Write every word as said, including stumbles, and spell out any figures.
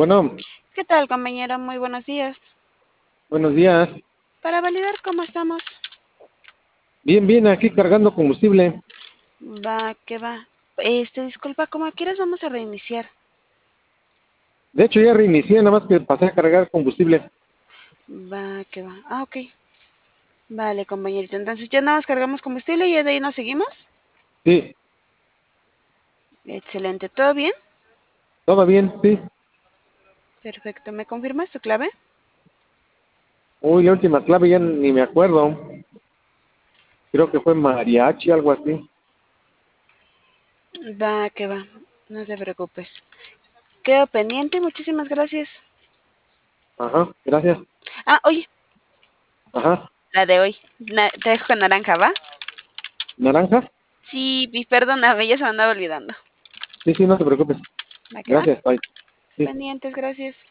bueno, ¿Qué tal, compañero? Muy buenos días. buenos días. Para validar cómo estamos. Bien, bien, aquí cargando combustible. Va, que va. Este, disculpa, como quieras vamos a reiniciar. De hecho, ya reinicié, nada más que pasé a cargar combustible. Va, que va. Ah, ok. Vale, compañerito. Entonces ya nada más cargamos combustible y ya de ahí nos seguimos. Sí, Excelente. ¿Todo bien? todo bien, sí. Perfecto. ¿Me confirmas tu clave? Uy, la última clave ya ni me acuerdo. Creo que fue mariachi, algo así. Va, que va. No te preocupes. Quedo pendiente. Muchísimas gracias. Ajá, gracias. Ah, oye, Ajá, la de hoy. Na- te dejo con naranja, ¿va? naranja. Sí, y perdóname, ya se me andaba olvidando. Sí, sí, no te preocupes. ¿Va que va? Gracias, bye. Sí. Pendientes, gracias.